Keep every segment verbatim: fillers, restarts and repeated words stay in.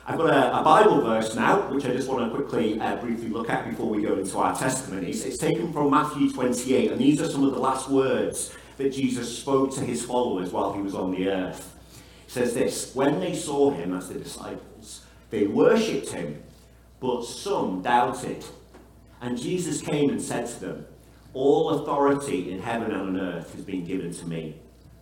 I've got a, a Bible verse now, which I just want to quickly, uh, briefly look at before we go into our testimonies. It's taken from Matthew twenty-eight, and these are some of the last words that Jesus spoke to his followers while he was on the earth. It says this: when they saw him, as the disciples, they worshipped him, but some doubted. And Jesus came and said to them, all authority in heaven and on earth has been given to me.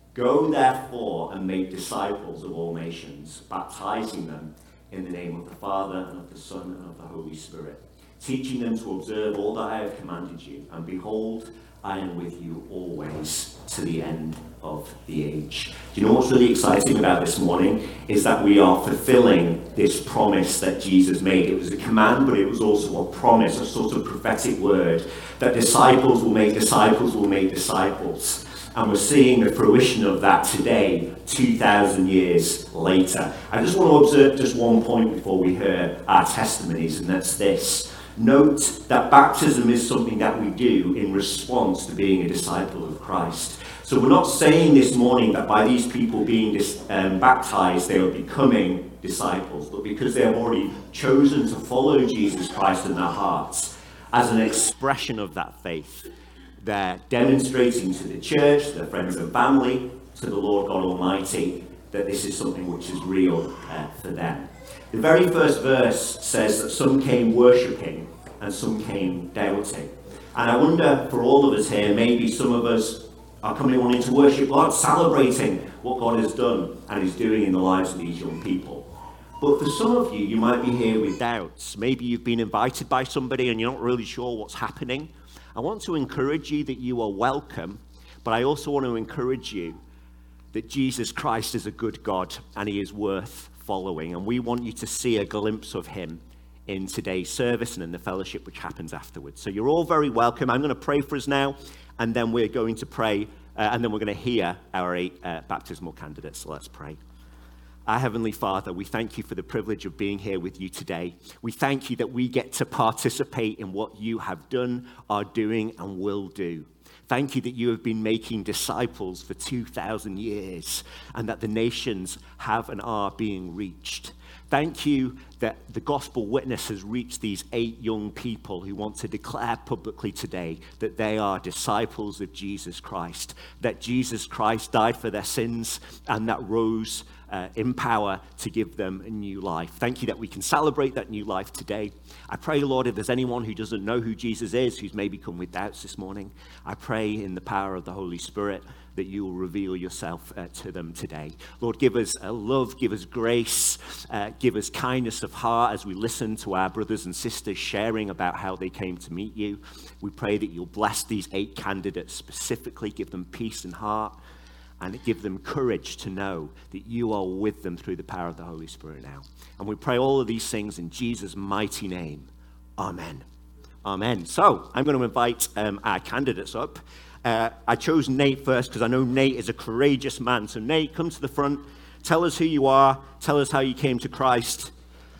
Go therefore and make disciples of all nations, baptizing them in the name of the Father and of the Son and of the Holy Spirit, teaching them to observe all that I have commanded you. And behold, I am with you always to the end of the age. Do you know what's really exciting about this morning? Is that we are fulfilling this promise that Jesus made. It was a command, but it was also a promise, a sort of prophetic word, that disciples will make disciples will make disciples. And we're seeing the fruition of that today, two thousand years later. I just want to observe just one point before we hear our testimonies, and that's this. Note that baptism is something that we do in response to being a disciple of Christ. So we're not saying this morning that by these people being dis, um, baptized, they are becoming disciples, but because they have already chosen to follow Jesus Christ in their hearts as an expression of that faith. They're demonstrating to the church, to their friends and family, to the Lord God Almighty, that this is something which is real uh, for them. The very first verse says that some came worshipping and some came doubting. And I wonder, for all of us here, maybe some of us are coming wanting to worship God, celebrating what God has done and is doing in the lives of these young people. But for some of you, you might be here with doubts. Maybe you've been invited by somebody and you're not really sure what's happening. I want to encourage you that you are welcome, but I also want to encourage you that Jesus Christ is a good God and he is worth following. And we want you to see a glimpse of him in today's service and in the fellowship which happens afterwards. So you're all very welcome. I'm going to pray for us now, and then we're going to pray, uh, and then we're going to hear our eight uh, baptismal candidates. So let's pray. Our Heavenly Father, we thank you for the privilege of being here with you today. We thank you that we get to participate in what you have done, are doing, and will do. Thank you that you have been making disciples for two thousand years, and that the nations have and are being reached. Thank you that the gospel witness has reached these eight young people who want to declare publicly today that they are disciples of Jesus Christ, that Jesus Christ died for their sins and that rose uh, in power to give them a new life. Thank you that we can celebrate that new life today. I pray, Lord, if there's anyone who doesn't know who Jesus is, who's maybe come with doubts this morning, I pray in the power of the Holy Spirit that you will reveal yourself uh, to them today. Lord, give us uh, love, give us grace, uh, give us kindness of heart as we listen to our brothers and sisters sharing about how they came to meet you. We pray that you'll bless these eight candidates specifically, give them peace in heart, and give them courage to know that you are with them through the power of the Holy Spirit now. And we pray all of these things in Jesus' mighty name. Amen. Amen. So I'm going to invite um, our candidates up. Uh, I chose Nate first because I know Nate is a courageous man. So Nate, come to the front. Tell us who you are. Tell us how you came to Christ.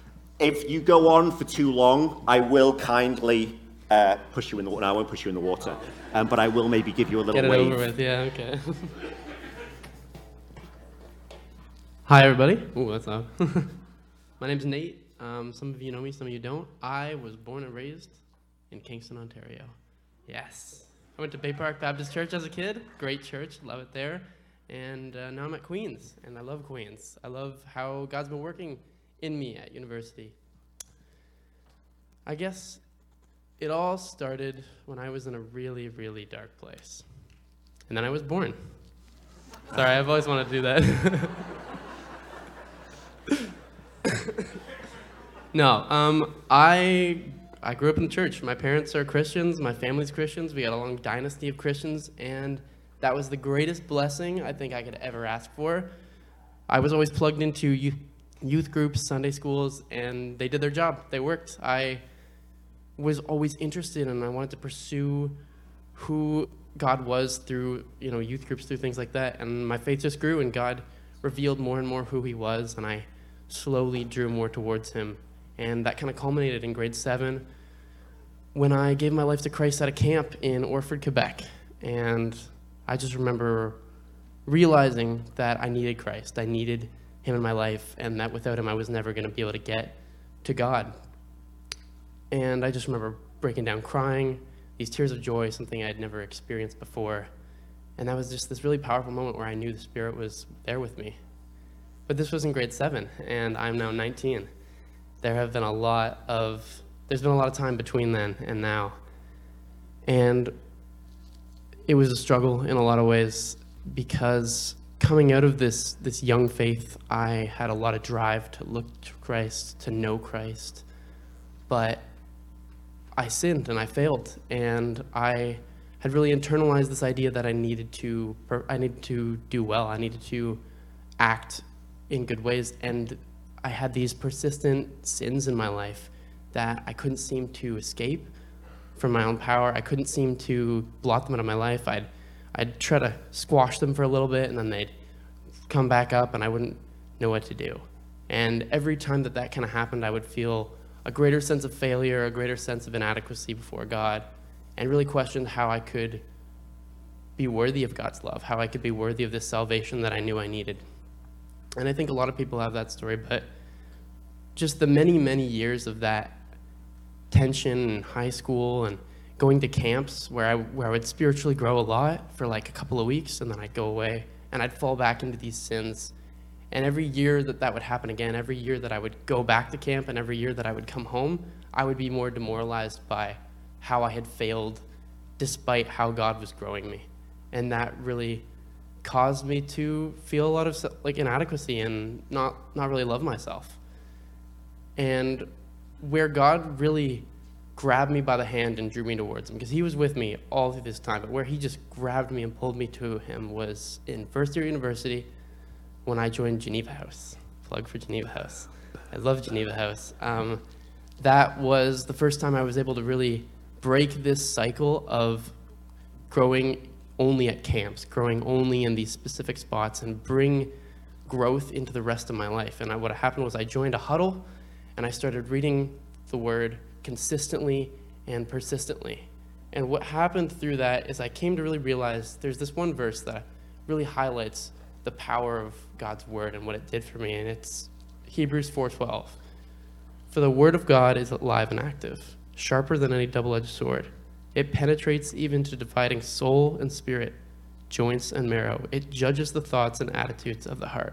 If you go on for too long, I will kindly uh, push you in the water. No, I won't push you in the water. Um, but I will maybe give you a little Get it wave. over with, yeah, okay. Hi, everybody. Ooh, that's loud. My name's Nate. Um, some of you know me, some of you don't. I was born and raised in Kingston, Ontario. Yes. I went to Bay Park Baptist Church as a kid. Great church, love it there. And uh, now I'm at Queens, and I love Queens. I love how God's been working in me at university. I guess it all started when I was in a really, really dark place. And then I was born. Sorry, I've always wanted to do that. No, um, I I grew up in the church. My parents are Christians. My family's Christians. We got a long dynasty of Christians, and that was the greatest blessing I think I could ever ask for. I was always plugged into youth, youth groups, Sunday schools, and they did their job. They worked. I was always interested, and I wanted to pursue who God was through, you know, youth groups, through things like that. And my faith just grew, and God revealed more and more who he was, and I slowly drew more towards him. And that kind of culminated in grade seven when I gave my life to Christ at a camp in Orford, Quebec. And I just remember realizing that I needed Christ. I needed him in my life, and that without him I was never going to be able to get to God. And I just remember breaking down crying, these tears of joy, something I had never experienced before. And that was just this really powerful moment where I knew the Spirit was there with me. But this was in grade seven, and I'm now nineteen. There have been a lot of, there's been a lot of time between then and now. And it was a struggle in a lot of ways, because coming out of this this young faith, I had a lot of drive to look to Christ, to know Christ. But I sinned and I failed, and I had really internalized this idea that I needed to I needed to do well. I needed to act in good ways, and I had these persistent sins in my life that I couldn't seem to escape from my own power. I couldn't seem to blot them out of my life. I'd I'd try to squash them for a little bit, and then they'd come back up, and I wouldn't know what to do. And every time that that kind of happened, I would feel a greater sense of failure, a greater sense of inadequacy before God, and really questioned how I could be worthy of God's love, how I could be worthy of this salvation that I knew I needed. And I think a lot of people have that story, but just the many, many years of that tension in high school and going to camps where I where I would spiritually grow a lot for like a couple of weeks, and then I'd go away and I'd fall back into these sins. And every year that that would happen again, every year that I would go back to camp and every year that I would come home, I would be more demoralized by how I had failed despite how God was growing me. And that really caused me to feel a lot of like inadequacy and not not really love myself. And where God really grabbed me by the hand and drew me towards him, because he was with me all through this time, but where he just grabbed me and pulled me to him was in first year university when I joined Geneva House. Plug for Geneva House. I love Geneva House. Um, that was the first time I was able to really break this cycle of growing only at camps, growing only in these specific spots, and bring growth into the rest of my life. And I, what happened was I joined a huddle, and I started reading the word consistently and persistently. And what happened through that is I came to really realize there's this one verse that really highlights the power of God's word and what it did for me, and it's Hebrews four twelve. For the word of God is alive and active, sharper than any double-edged sword. It penetrates even to dividing soul and spirit, joints and marrow. It judges the thoughts and attitudes of the heart.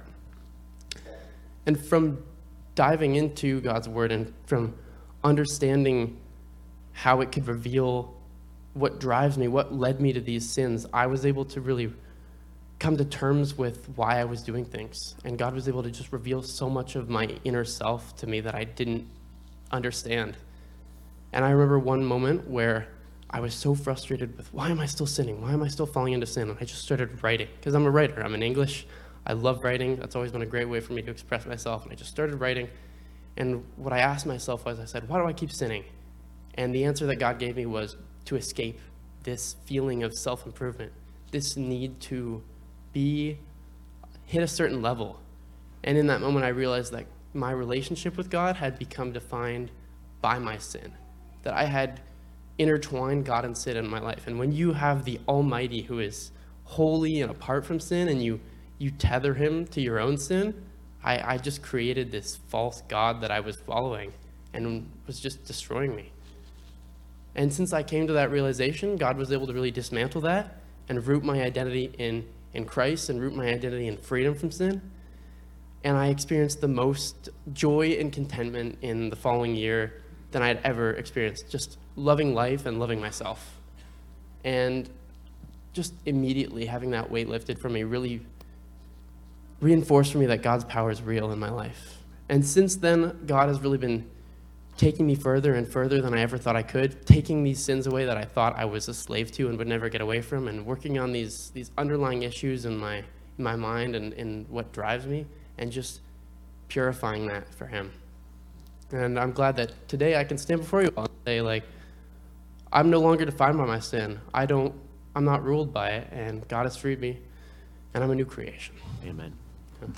And from diving into God's word and from understanding how it could reveal what drives me, what led me to these sins, I was able to really come to terms with why I was doing things. And God was able to just reveal so much of my inner self to me that I didn't understand. And I remember one moment where I was so frustrated with, why am I still sinning? Why am I still falling into sin? And I just started writing, because I'm a writer. I'm in English. I love writing. That's always been a great way for me to express myself. And I just started writing. And what I asked myself was, I said, why do I keep sinning? And the answer that God gave me was to escape this feeling of self-improvement, this need to be, hit a certain level. And in that moment, I realized that my relationship with God had become defined by my sin, that I had intertwined God and sin in my life. And when you have the Almighty who is holy and apart from sin, and you you tether him to your own sin, I, I just created this false God that I was following and was just destroying me. And since I came to that realization, God was able to really dismantle that and root my identity in, in Christ and root my identity in freedom from sin. And I experienced the most joy and contentment in the following year than I had ever experienced, just loving life and loving myself. And just immediately having that weight lifted from me really reinforced for me that God's power is real in my life. And since then, God has really been taking me further and further than I ever thought I could, taking these sins away that I thought I was a slave to and would never get away from, and working on these these underlying issues in my in my mind and in what drives me, and just purifying that for him. And I'm glad that today I can stand before you all and say, like, I'm no longer defined by my sin. I don't, I'm not ruled by it, and God has freed me, and I'm a new creation. Amen. Yeah,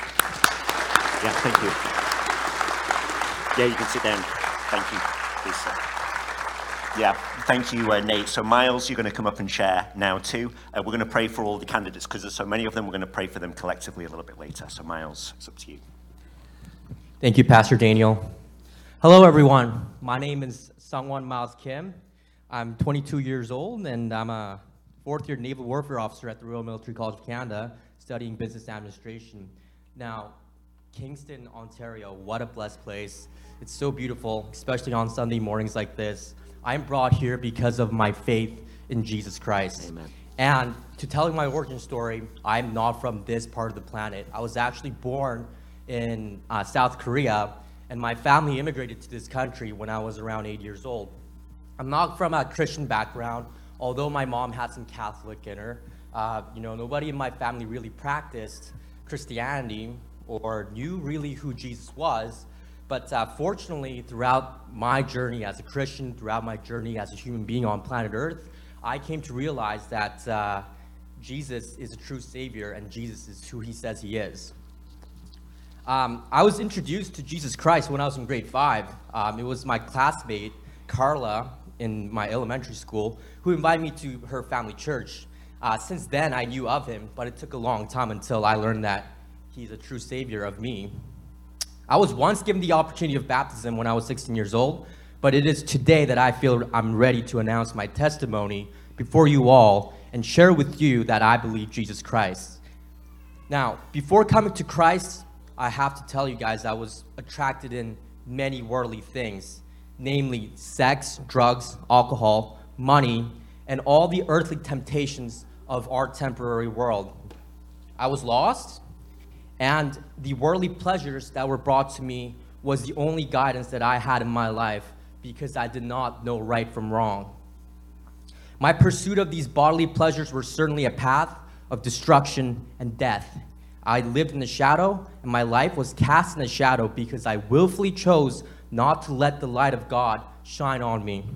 yeah, thank you. Yeah, you can sit down. Thank you. Please, sir. Yeah, thank you, uh, Nate. So Miles, you're going to come up and share now too. Uh, we're going to pray for all the candidates because there's so many of them. We're going to pray for them collectively a little bit later. So Miles, it's up to you. Thank you, Pastor Daniel. Hello, everyone. My name is Sungwon Miles Kim. I'm twenty-two years old, and I'm a fourth-year Naval Warfare Officer at the Royal Military College of Canada, studying business administration. Now, Kingston, Ontario, what a blessed place. It's so beautiful, especially on Sunday mornings like this. I'm brought here because of my faith in Jesus Christ. Amen. And to tell you my origin story, I'm not from this part of the planet. I was actually born in uh, South Korea, and my family immigrated to this country when I was around eight years old. I'm not from a Christian background, although my mom had some Catholic in her. Uh, you know, nobody in my family really practiced Christianity or knew really who Jesus was. But uh, fortunately, throughout my journey as a Christian, throughout my journey as a human being on planet Earth, I came to realize that uh, Jesus is a true Savior, and Jesus is who he says he is. Um, I was introduced to Jesus Christ when I was in grade five. Um, it was my classmate, Carla, in my elementary school, who invited me to her family church. Uh, since then, I knew of him, but it took a long time until I learned that he's a true Savior of me. I was once given the opportunity of baptism when I was sixteen years old, but it is today that I feel I'm ready to announce my testimony before you all and share with you that I believe Jesus Christ. Now, before coming to Christ, I have to tell you guys I was attracted in many worldly things, namely sex, drugs, alcohol, money, and all the earthly temptations of our temporary world. I was lost, and the worldly pleasures that were brought to me was the only guidance that I had in my life because I did not know right from wrong. My pursuit of these bodily pleasures were certainly a path of destruction and death. I lived in the shadow, and my life was cast in the shadow because I willfully chose not to let the light of God shine on me.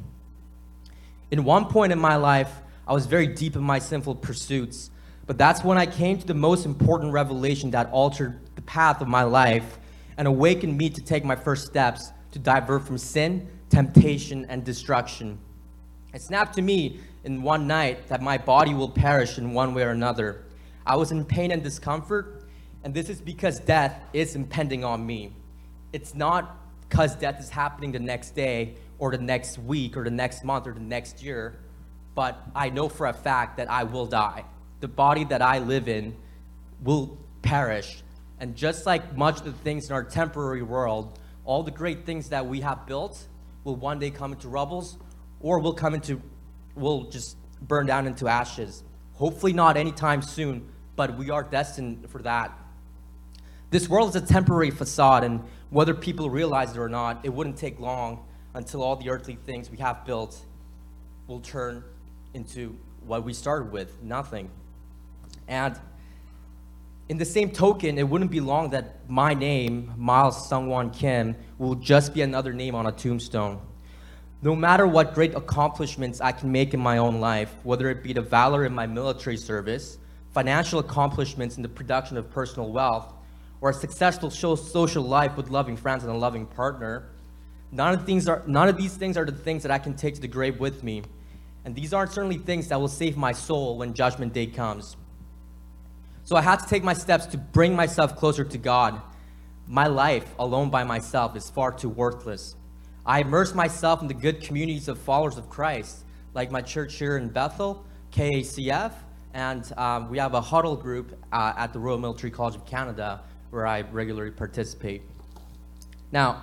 In one point in my life, I was very deep in my sinful pursuits, but that's when I came to the most important revelation that altered the path of my life and awakened me to take my first steps to divert from sin, temptation, and destruction. It snapped to me in one night that my body will perish in one way or another. I was in pain and discomfort, and this is because death is impending on me. It's not because death is happening the next day or the next week or the next month or the next year, but I know for a fact that I will die. The body that I live in will perish. And just like much of the things in our temporary world, all the great things that we have built will one day come into rubbles, or will come into, will just burn down into ashes. Hopefully not anytime soon, but we are destined for that. This world is a temporary facade, and whether people realize it or not, it wouldn't take long until all the earthly things we have built will turn into what we started with, nothing. And in the same token, it wouldn't be long that my name, Miles Sungwon Kim, will just be another name on a tombstone. No matter what great accomplishments I can make in my own life, whether it be the valor in my military service, financial accomplishments in the production of personal wealth, or a successful social life with loving friends and a loving partner, none of, things are, none of these things are the things that I can take to the grave with me. And these aren't certainly things that will save my soul when judgment day comes. So I had to take my steps to bring myself closer to God. My life alone by myself is far too worthless. I immerse myself in the good communities of followers of Christ, like my church here in Bethel, K A C F, and um, we have a huddle group uh, at the Royal Military College of Canada where I regularly participate. Now,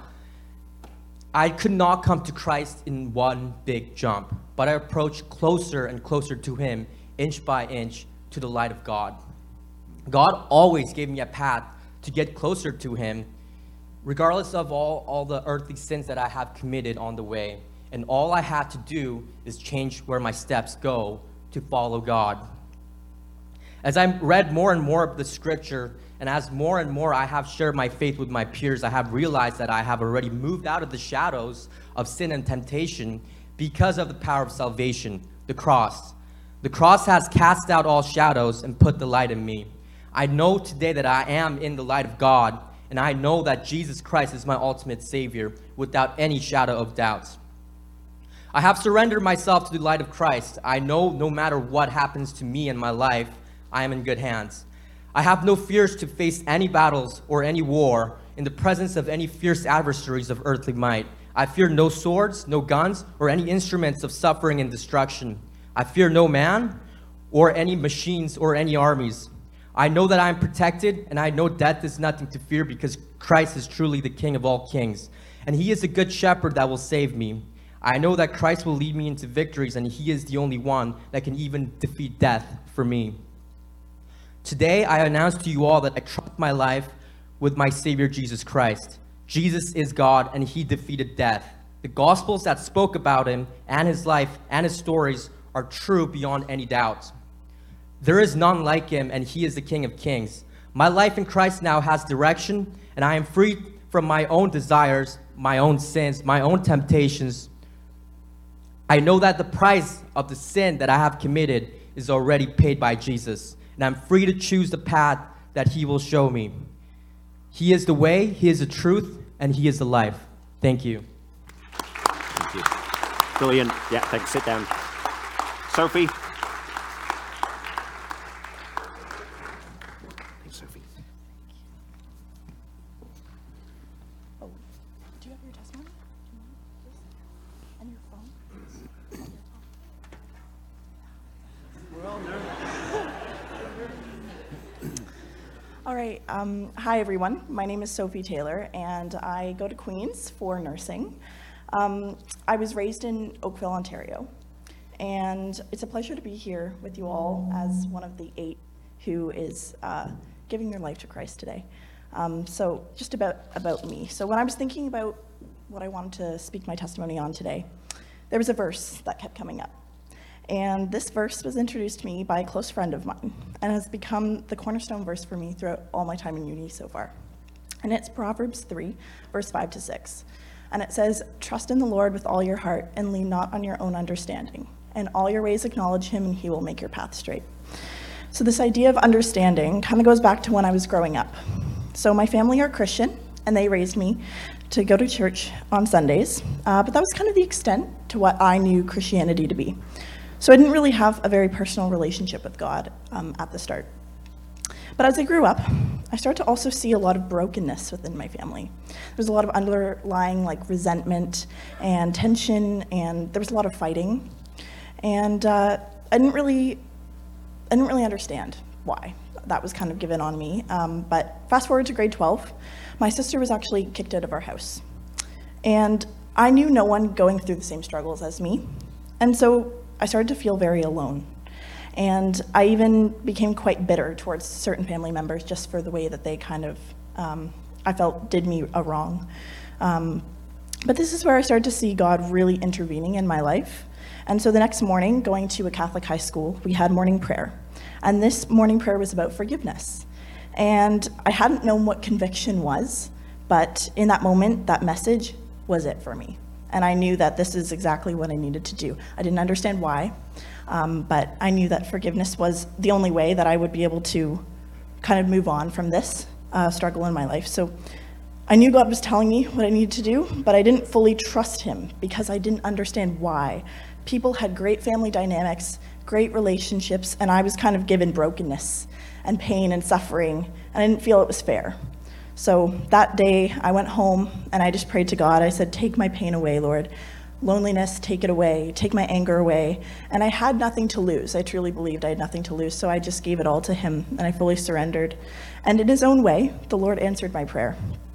I could not come to Christ in one big jump, but I approached closer and closer to him, inch by inch, to the light of God. God always gave me a path to get closer to him, regardless of all, all the earthly sins that I have committed on the way. And all I had to do is change where my steps go to follow God. As I read more and more of the scripture, and as more and more I have shared my faith with my peers, I have realized that I have already moved out of the shadows of sin and temptation because of the power of salvation, the cross. The cross has cast out all shadows and put the light in me. I know today that I am in the light of God, and I know that Jesus Christ is my ultimate Savior without any shadow of doubt. I have surrendered myself to the light of Christ. I know no matter what happens to me in my life, I am in good hands. I have no fears to face any battles or any war in the presence of any fierce adversaries of earthly might. I fear no swords, no guns, or any instruments of suffering and destruction. I fear no man or any machines or any armies. I know that I am protected, and I know death is nothing to fear because Christ is truly the King of all kings, and he is a good shepherd that will save me. I know that Christ will lead me into victories, and he is the only one that can even defeat death for me. Today, I announce to you all that I trust my life with my Savior, Jesus Christ. Jesus is God, and he defeated death. The Gospels that spoke about him and his life and his stories are true beyond any doubt. There is none like him, and he is the King of kings. My life in Christ now has direction, and I am free from my own desires, my own sins, my own temptations. I know that the price of the sin that I have committed is already paid by Jesus, and I'm free to choose the path that he will show me. He is the way, he is the truth, and he is the life. Thank you. Thank you. Brilliant. Yeah, thanks. Sit down. Sophie. Thanks, Sophie. Oh, do you have your testimony? Do you want it, please? And your phone? And your phone. We're all nervous. All right. Um, hi, everyone. My name is Sophie Taylor, and I go to Queen's for nursing. Um, I was raised in Oakville, Ontario, and it's a pleasure to be here with you all as one of the eight who is uh, giving their life to Christ today. Um, so just about, about me. So when I was thinking about what I wanted to speak my testimony on today, there was a verse that kept coming up. And this verse was introduced to me by a close friend of mine and has become the cornerstone verse for me throughout all my time in uni so far. And it's Proverbs three, verse five to six. And it says, "Trust in the Lord with all your heart and lean not on your own understanding. In all your ways acknowledge him, and he will make your path straight." So this idea of understanding kind of goes back to when I was growing up. So my family are Christian, and they raised me to go to church on Sundays. Uh, but that was kind of the extent to what I knew Christianity to be. So I didn't really have a very personal relationship with God um, at the start. But as I grew up, I started to also see a lot of brokenness within my family. There was a lot of underlying like resentment and tension, and there was a lot of fighting. And uh, I didn't really, I didn't really understand why that was kind of given on me. Um, but fast forward to grade twelve, my sister was actually kicked out of our house. And I knew no one going through the same struggles as me. And so I started to feel very alone. And I even became quite bitter towards certain family members just for the way that they kind of, um, I felt, did me a wrong. Um, but this is where I started to see God really intervening in my life. And so the next morning, going to a Catholic high school, we had morning prayer. And this morning prayer was about forgiveness. And I hadn't known what conviction was, but in that moment, that message was it for me. And I knew that this is exactly what I needed to do. I didn't understand why, um, but I knew that forgiveness was the only way that I would be able to kind of move on from this uh, struggle in my life. So I knew God was telling me what I needed to do, but I didn't fully trust him because I didn't understand why. People had great family dynamics, great relationships, and I was kind of given brokenness and pain and suffering, and I didn't feel it was fair. So that day, I went home and I just prayed to God. I said, "Take my pain away, Lord. Loneliness, take it away. Take my anger away." And I had nothing to lose. I truly believed I had nothing to lose. So I just gave it all to him and I fully surrendered. And in his own way, the Lord answered my prayer.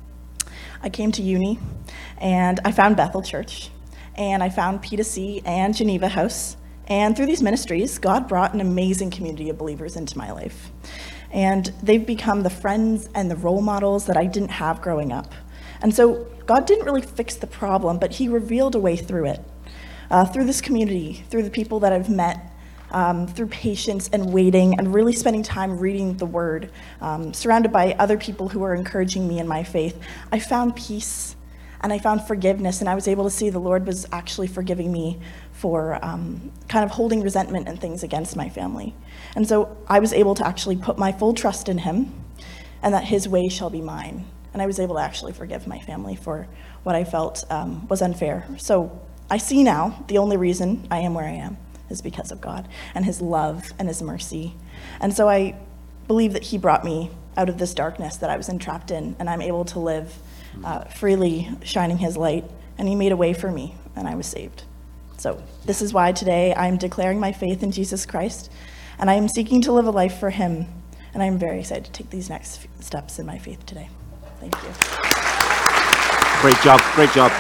I came to uni and I found Bethel Church and I found P two C and Geneva House. And through these ministries, God brought an amazing community of believers into my life. And they've become the friends and the role models that I didn't have growing up. And so God didn't really fix the problem, but he revealed a way through it. Uh, through this community, through the people that I've met, um, through patience and waiting and really spending time reading the word, um, surrounded by other people who are encouraging me in my faith, I found peace and I found forgiveness, and I was able to see the Lord was actually forgiving me for um, kind of holding resentment and things against my family. And so I was able to actually put my full trust in him and that his way shall be mine. And I was able to actually forgive my family for what I felt um, was unfair. So I see now the only reason I am where I am is because of God and his love and his mercy. And so I believe that he brought me out of this darkness that I was entrapped in, and I'm able to live uh, freely, shining his light, and he made a way for me, and I was saved. So this is why today I'm declaring my faith in Jesus Christ, and I am seeking to live a life for him, and I'm very excited to take these next steps in my faith today. Thank you. Great job, great job.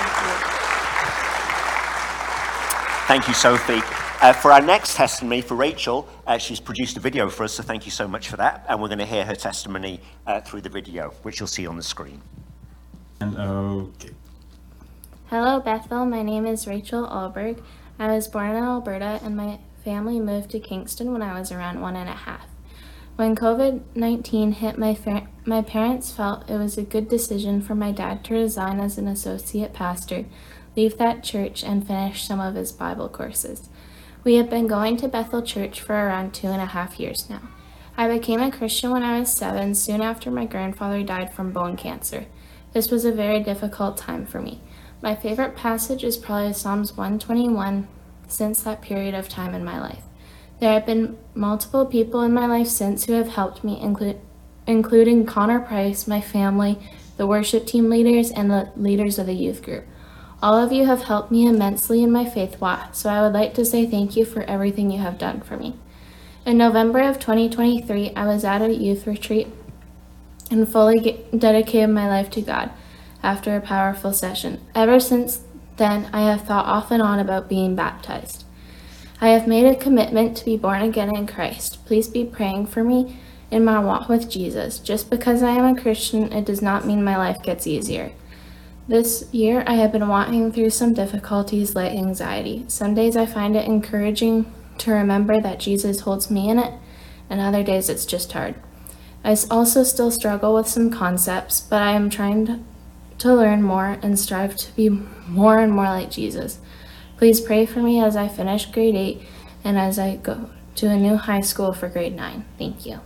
Thank you, Sophie. Uh, for our next testimony, for Rachel, uh, she's produced a video for us, so thank you so much for that. And we're going to hear her testimony uh, through the video, which you'll see on the screen. And okay. Hello, Bethel. My name is Rachel Alberg. I was born in Alberta, and my family moved to Kingston when I was around one and a half. When covid nineteen hit, my, fa- my parents felt it was a good decision for my dad to resign as an associate pastor, leave that church, and finish some of his Bible courses. We have been going to Bethel Church for around two and a half years now. I became a Christian when I was seven, soon after my grandfather died from bone cancer. This was a very difficult time for me. My favorite passage is probably Psalms one twenty-one since that period of time in my life. There have been multiple people in my life since who have helped me, include, including Connor Price, my family, the worship team leaders, and the leaders of the youth group. All of you have helped me immensely in my faith walk, so I would like to say thank you for everything you have done for me. In November of twenty twenty-three, I was at a youth retreat and fully dedicated my life to God after a powerful session. Ever since then, I have thought off and on about being baptized. I have made a commitment to be born again in Christ. Please be praying for me in my walk with Jesus. Just because I am a Christian, it does not mean my life gets easier. This year, I have been walking through some difficulties like anxiety. Some days I find it encouraging to remember that Jesus holds me in it, and other days it's just hard. I also still struggle with some concepts, but I am trying to, to learn more and strive to be more and more like Jesus. Please pray for me as I finish grade eight and as I go to a new high school for grade nine. Thank you.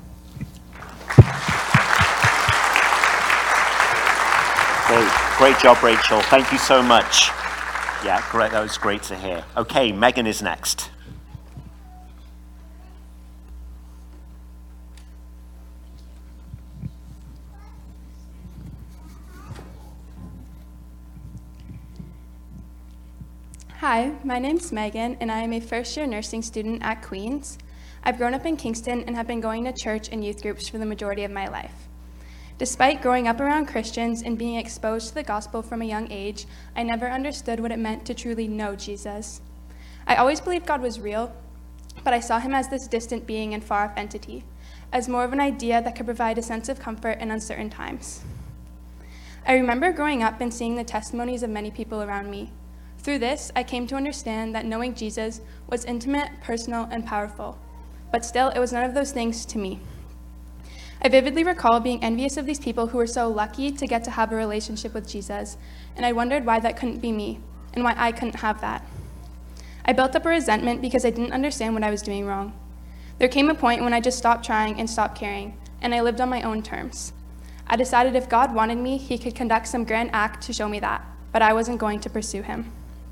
Great, great job, Rachel. Thank you so much. Yeah, great. That was great to hear. Okay, Megan is next. Hi, my name's Megan, and I am a first-year nursing student at Queen's. I've grown up in Kingston and have been going to church and youth groups for the majority of my life. Despite growing up around Christians and being exposed to the gospel from a young age, I never understood what it meant to truly know Jesus. I always believed God was real, but I saw him as this distant being and far-off entity, as more of an idea that could provide a sense of comfort in uncertain times. I remember growing up and seeing the testimonies of many people around me. Through this, I came to understand that knowing Jesus was intimate, personal, and powerful, but still, it was none of those things to me. I vividly recall being envious of these people who were so lucky to get to have a relationship with Jesus, and I wondered why that couldn't be me, and why I couldn't have that. I built up a resentment because I didn't understand what I was doing wrong. There came a point when I just stopped trying and stopped caring, and I lived on my own terms. I decided if God wanted me, he could conduct some grand act to show me that, but I wasn't going to pursue him.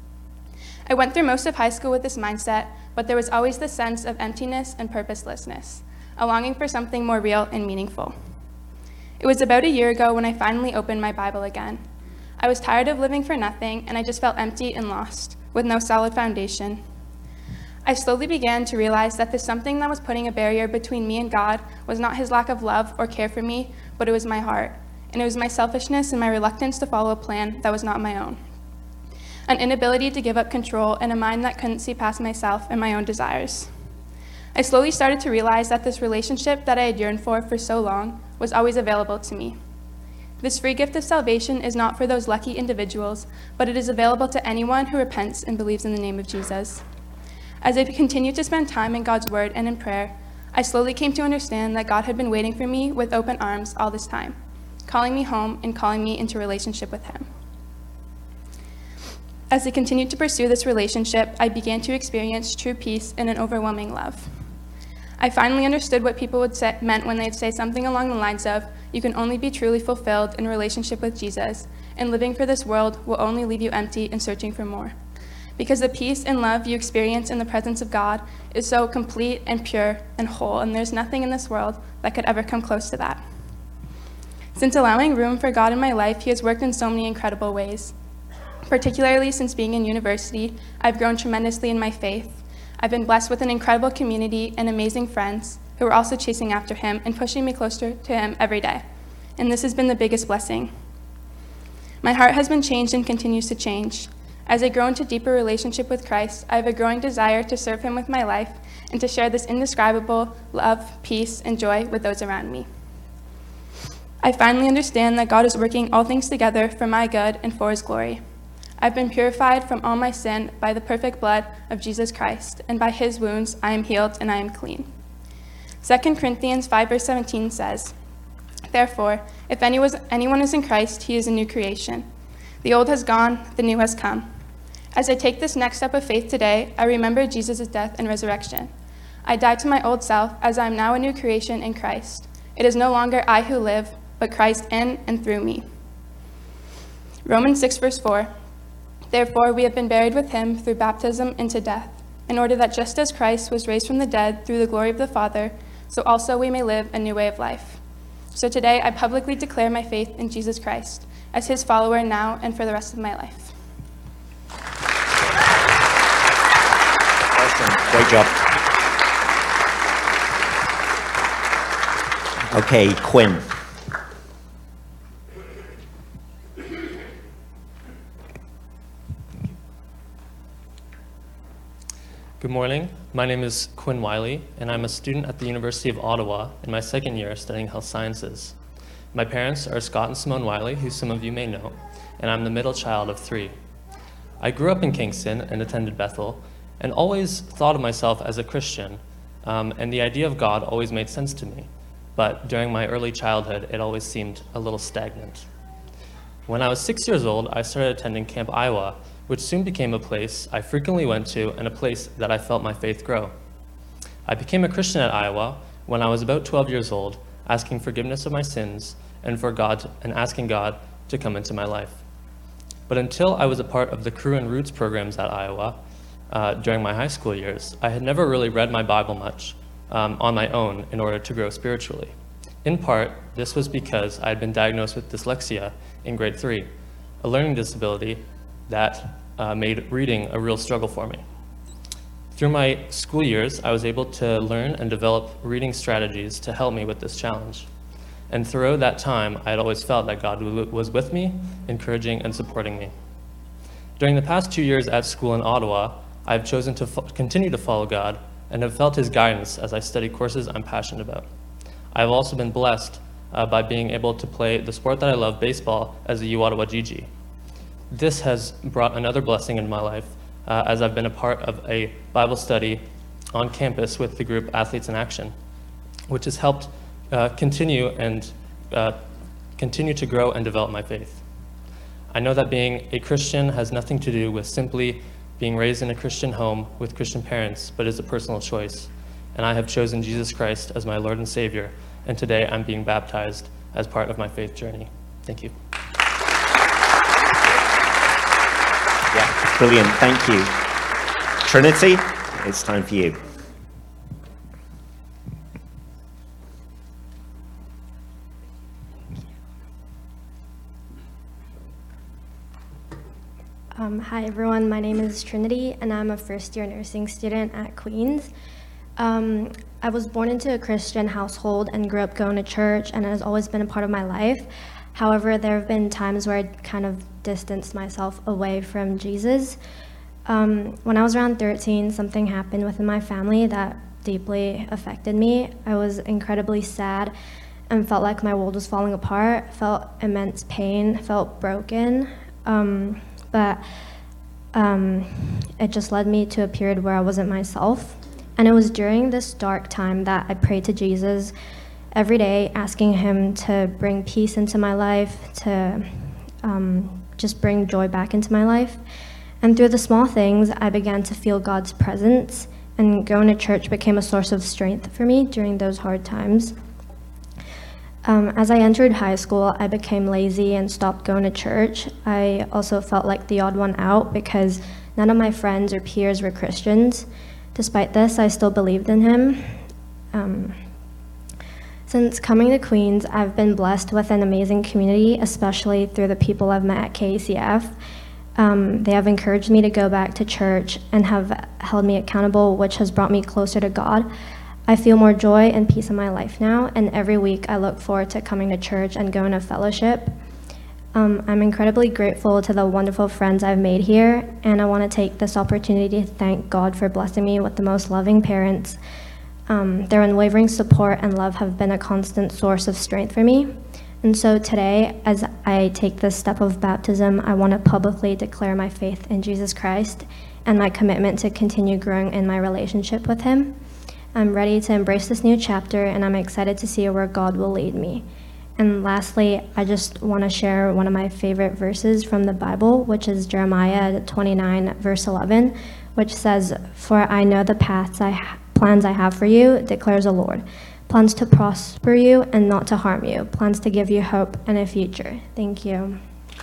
I went through most of high school with this mindset, but there was always this sense of emptiness and purposelessness, a longing for something more real and meaningful. It was about a year ago when I finally opened my Bible again. I was tired of living for nothing, and I just felt empty and lost, with no solid foundation. I slowly began to realize that the something that was putting a barrier between me and God was not his lack of love or care for me, but it was my heart, and it was my selfishness and my reluctance to follow a plan that was not my own. An inability to give up control and a mind that couldn't see past myself and my own desires. I slowly started to realize that this relationship that I had yearned for for so long was always available to me. This free gift of salvation is not for those lucky individuals, but it is available to anyone who repents and believes in the name of Jesus. As I continued to spend time in God's word and in prayer, I slowly came to understand that God had been waiting for me with open arms all this time, calling me home and calling me into relationship with him. As I continued to pursue this relationship, I began to experience true peace and an overwhelming love. I finally understood what people would say, meant when they'd say something along the lines of, you can only be truly fulfilled in a relationship with Jesus, and living for this world will only leave you empty and searching for more. because the peace and love you experience in the presence of God is so complete and pure and whole, and there's nothing in this world that could ever come close to that. Since allowing room for God in my life, he has worked in so many incredible ways. Particularly since being in university, I've grown tremendously in my faith. I've been blessed with an incredible community and amazing friends who are also chasing after him and pushing me closer to him every day. And this has been the biggest blessing. My heart has been changed and continues to change. As I grow into deeper relationship with Christ, I have a growing desire to serve him with my life and to share this indescribable love, peace, and joy with those around me. I finally understand that God is working all things together for my good and for his glory. I've been purified from all my sin by the perfect blood of Jesus Christ, and by his wounds I am healed and I am clean. Second Corinthians five verse seventeen says, "Therefore, if anyone is in Christ, he is a new creation. The old has gone, the new has come." As I take this next step of faith today, I remember Jesus' death and resurrection. I died to my old self as I am now a new creation in Christ. It is no longer I who live, but Christ in and through me. Romans six verse four, "Therefore we have been buried with him through baptism into death, in order that just as Christ was raised from the dead through the glory of the Father, so also we may live a new way of life." So today I publicly declare my faith in Jesus Christ as his follower now and for the rest of my life. Awesome. Great job. Okay, Quinn. Good morning. My name is Quinn Wiley, and I'm a student at the University of Ottawa in my second year studying health sciences. My parents are Scott and Simone Wiley, who some of you may know, and I'm the middle child of three. I grew up in Kingston and attended Bethel, and always thought of myself as a Christian, um, and the idea of God always made sense to me. But during my early childhood, it always seemed a little stagnant. When I was six years old, I started attending Camp Iowa, which soon became a place I frequently went to and a place that I felt my faith grow. I became a Christian at Iowa when I was about twelve years old, asking forgiveness of my sins and for God to, and asking God to come into my life. But until I was a part of the Cru and Roots programs at Iowa uh, during my high school years, I had never really read my Bible much um, on my own in order to grow spiritually. In part, this was because I had been diagnosed with dyslexia in grade three, a learning disability that uh, made reading a real struggle for me. Through my school years, I was able to learn and develop reading strategies to help me with this challenge. And throughout that time, I had always felt that God was with me, encouraging and supporting me. During the past two years at school in Ottawa, I've chosen to fo- continue to follow God and have felt his guidance as I study courses I'm passionate about. I've also been blessed uh, by being able to play the sport that I love, baseball, as a U Ottawa G G. This has brought another blessing in my life uh, as I've been a part of a Bible study on campus with the group Athletes in Action, which has helped uh, continue and uh, continue to grow and develop my faith. I know that being a Christian has nothing to do with simply being raised in a Christian home with Christian parents, but is a personal choice. And I have chosen Jesus Christ as my Lord and Savior, and today I'm being baptized as part of my faith journey. Thank you. Yeah, brilliant, thank you. Trinity, it's time for you. Um, hi everyone, my name is Trinity and I'm a first year nursing student at Queens. Um, I was born into a Christian household and grew up going to church, and it has always been a part of my life. However, there have been times where I kind of distanced myself away from Jesus. Um, when I was around thirteen, something happened within my family that deeply affected me. I was incredibly sad and felt like my world was falling apart, felt immense pain, felt broken. Um, but um, it just led me to a period where I wasn't myself. And it was during this dark time that I prayed to Jesus every day, asking him to bring peace into my life, to um, just bring joy back into my life. And through the small things, I began to feel God's presence, and going to church became a source of strength for me during those hard times. Um, as I entered high school, I became lazy and stopped going to church. I also felt like the odd one out because none of my friends or peers were Christians. Despite this, I still believed in him. Um, since coming to Queens, I've been blessed with an amazing community, especially through the people I've met at K C F. Um, they have encouraged me to go back to church and have held me accountable, which has brought me closer to God. I feel more joy and peace in my life now, and every week I look forward to coming to church and going to fellowship. Um, I'm incredibly grateful to the wonderful friends I've made here, and I want to take this opportunity to thank God for blessing me with the most loving parents. Um, their unwavering support and love have been a constant source of strength for me. And so today, as I take this step of baptism, I want to publicly declare my faith in Jesus Christ and my commitment to continue growing in my relationship with him. I'm ready to embrace this new chapter, and I'm excited to see where God will lead me. And lastly, I just want to share one of my favorite verses from the Bible, which is Jeremiah twenty-nine, verse eleven, which says, "For I know the paths I ha- plans I have for you, declares the Lord. Plans to prosper you and not to harm you. Plans to give you hope and a future." Thank you.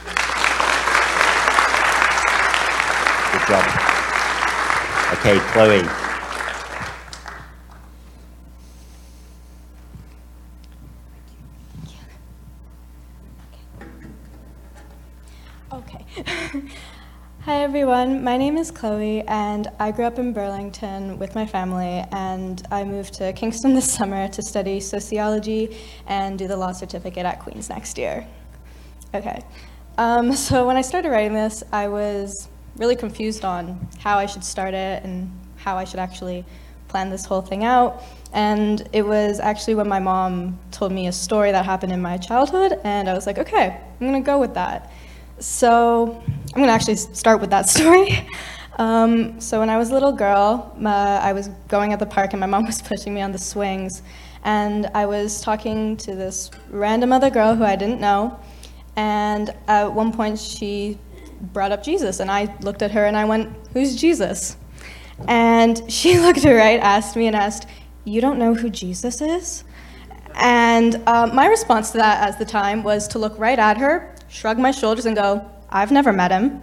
Good job. Okay, Chloe. Okay. Hi everyone, my name is Chloe and I grew up in Burlington with my family, and I moved to Kingston this summer to study sociology and do the law certificate at Queens next year. Okay, um, so when I started writing this, I was really confused on how I should start it and how I should actually plan this whole thing out. And it was actually when my mom told me a story that happened in my childhood, and I was like, okay, I'm gonna go with that. So I'm going to actually start with that story. Um, so when I was a little girl, my, I was going at the park and my mom was pushing me on the swings, and I was talking to this random other girl who I didn't know, and at one point she brought up Jesus, and I looked at her and I went, "Who's Jesus?" And she looked right, asked me and asked, "You don't know who Jesus is?" And uh, my response to that at the time was to look right at her, shrug my shoulders and go, "I've never met him."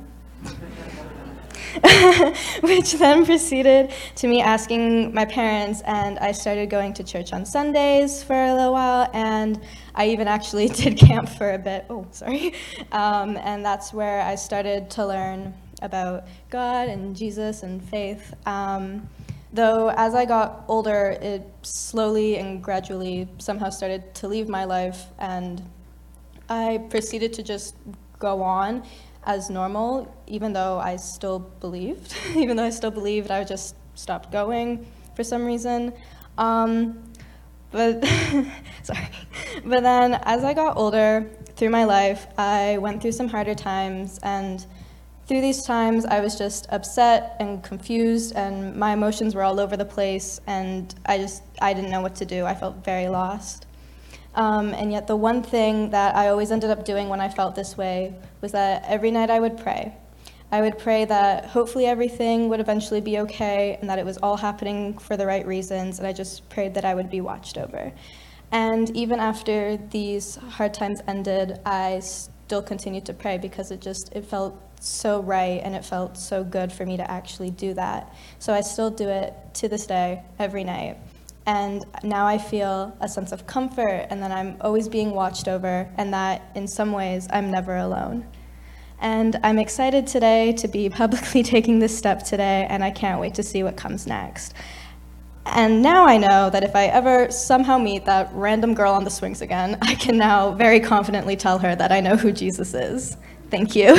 Which then proceeded to me asking my parents, and I started going to church on Sundays for a little while, and I even actually did camp for a bit. Oh, sorry. Um, and that's where I started to learn about God and Jesus and faith. Um, though as I got older, it slowly and gradually somehow started to leave my life, and I proceeded to just go on as normal, even though I still believed. even though I still believed, I just stopped going for some reason. Um, but, sorry. But then as I got older through my life, I went through some harder times, and through these times, I was just upset and confused, and my emotions were all over the place, and I just, I didn't know what to do. I felt very lost. Um, and yet the one thing that I always ended up doing when I felt this way was that every night I would pray. I would pray that hopefully everything would eventually be okay and that it was all happening for the right reasons, and I just prayed that I would be watched over. And even after these hard times ended, I still continued to pray because it just, it felt so right and it felt so good for me to actually do that. So I still do it to this day, every night. And now I feel a sense of comfort, and that I'm always being watched over, and that in some ways I'm never alone. And I'm excited today to be publicly taking this step today, and I can't wait to see what comes next. And now I know that if I ever somehow meet that random girl on the swings again, I can now very confidently tell her that I know who Jesus is. Thank you.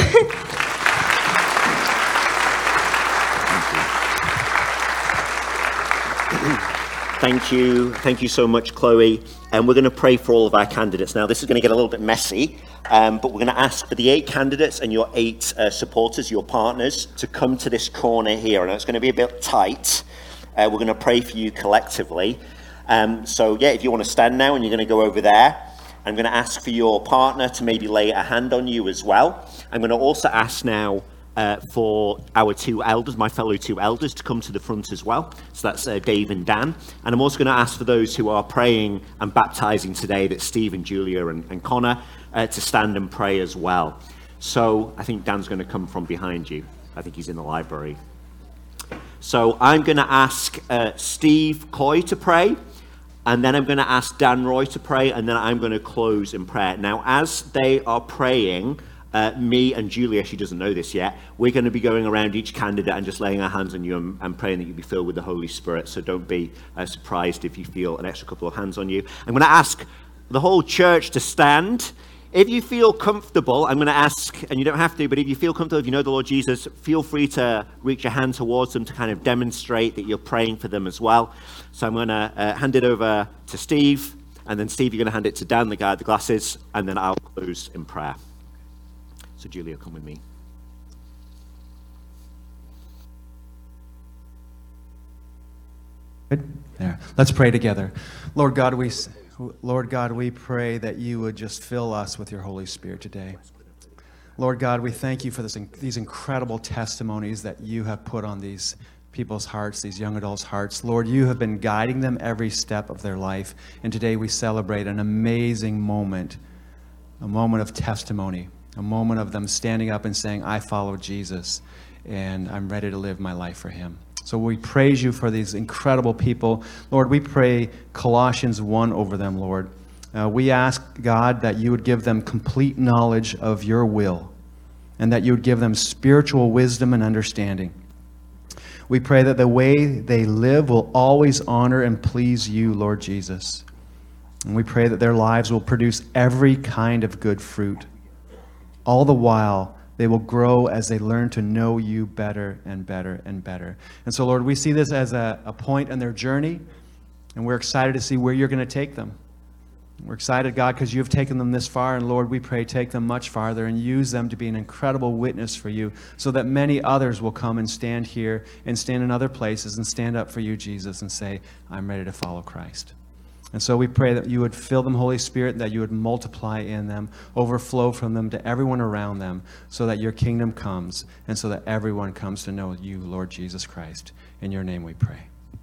Thank you. Thank you so much, Chloe. And we're going to pray for all of our candidates. Now, this is going to get a little bit messy, um, but we're going to ask for the eight candidates and your eight uh, supporters, your partners, to come to this corner here. And it's going to be a bit tight. Uh, we're going to pray for you collectively. Um, so, yeah, if you want to stand now and you're going to go over there. I'm going to ask for your partner to maybe lay a hand on you as well. I'm going to also ask now uh, for our two elders, my fellow two elders, to come to the front as well. So that's uh, Dave and Dan. And I'm also going to ask for those who are praying and baptizing today, that's Steve and Julia and, and Connor, uh, to stand and pray as well. So I think Dan's going to come from behind you. I think he's in the library. So I'm going to ask uh, Steve Coy to pray, and then I'm going to ask Dan Roy to pray, and then I'm going to close in prayer. Now, as they are praying, uh, me and Julia, she doesn't know this yet, we're going to be going around each candidate and just laying our hands on you and, and praying that you be filled with the Holy Spirit. So don't be uh, surprised if you feel an extra couple of hands on you. I'm going to ask the whole church to stand. If you feel comfortable, I'm going to ask, and you don't have to, but if you feel comfortable, if you know the Lord Jesus, feel free to reach your hand towards them to kind of demonstrate that you're praying for them as well. So I'm going to uh, hand it over to Steve, and then Steve, you're going to hand it to Dan, the guy with the glasses, and then I'll close in prayer. So Julia, come with me. Good. There. Let's pray together. Lord God, we... Lord God, we pray that you would just fill us with your Holy Spirit today. Lord God, we thank you for this, these incredible testimonies that you have put on these people's hearts, these young adults' hearts. Lord, you have been guiding them every step of their life, and today we celebrate an amazing moment, a moment of testimony, a moment of them standing up and saying, I follow Jesus, and I'm ready to live my life for him. So we praise you for these incredible people. Lord, we pray Colossians one over them, Lord. Uh, we ask, God, that you would give them complete knowledge of your will and that you would give them spiritual wisdom and understanding. We pray that the way they live will always honor and please you, Lord Jesus. And we pray that their lives will produce every kind of good fruit. All the while, they will grow as they learn to know you better and better and better. And so, Lord, we see this as a, a point in their journey, and we're excited to see where you're going to take them. We're excited, God, because you've taken them this far, and Lord, we pray take them much farther and use them to be an incredible witness for you so that many others will come and stand here and stand in other places and stand up for you, Jesus, and say, I'm ready to follow Christ. And so we pray that you would fill them, Holy Spirit, that you would multiply in them, overflow from them to everyone around them, so that your kingdom comes and so that everyone comes to know you, Lord Jesus Christ. In your name we pray.